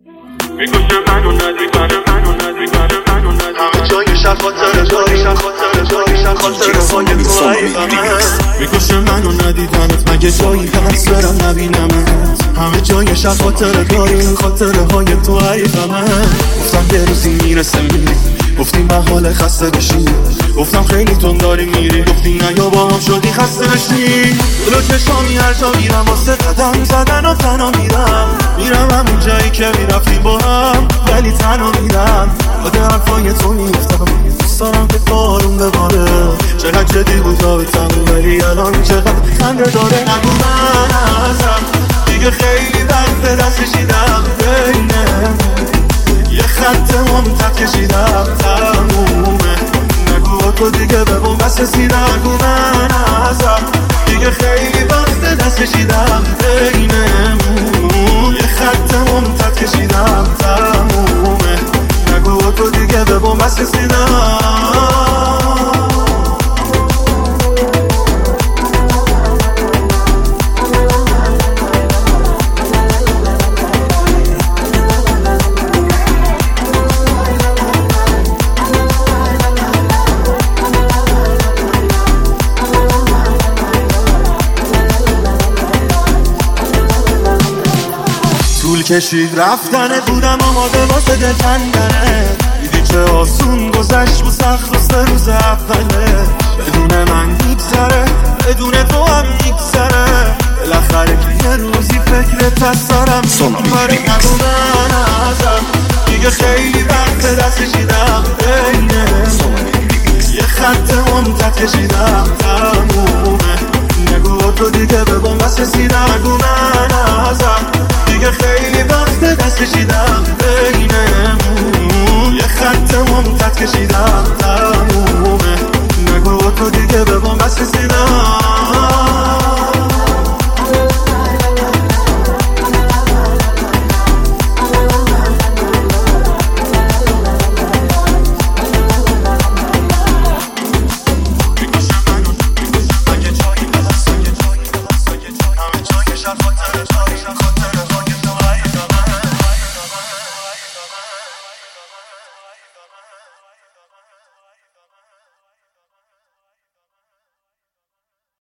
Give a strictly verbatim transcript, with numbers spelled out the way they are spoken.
میکشه منو ندیدن منو ندیدن منو ندیدن همه جای شب خاطر داری شب خاطر داری شب خاطر های تو عیبمه میکشه منو ندیدنت مگه جایی هست برم نبینمت همه جای شب خاطر داری خاطر های تو عیبمه گفتم یه روزی میرسه میری گفتی محال خسته بشی گفتم خیلی تون داری میری گفتی نه یا با هم شدی خسته بشی دلو چشامی هر جا میرم واسه قدم زدن و تنها میرم میرم همون جایی که میرفتیم با هم ولی تنها میرم بده حرفای تو میفتم دوست دارم که بارون بباره چقدر جدی بود رابطمون ولی الان چقدر خنده داره نگو من ازم دیگه خیلی وقت دست کشیدم بینه یه خط ممتد کشیدم تمومه نگو تو دیگه به بوم بس رسیدم نگو من ازم دیگه خیلی وقت دست کشیدم بینمون یه خط ممتد کشیدم تمومه نگو تو دیگه به بوم بس رسیدم کشید رفتنه بودم آماده واسه دل کندنه دیدی چه آسون گذشت بود سخت و سه روز اوله بدون من میگذره بدون تو هم میگذره بالاخره که یه روزی فکرت پس دارم میباره نگو من ازم دیگه خیلی وقت دست کشیدم بینه یه خط ممتد کشیدم تمومه نگو تو دیگه به بوم بس رسیدم نگو من ازم دیگه خیلی وقت دست کشیدم بینمون یه خط ممتد کشیدم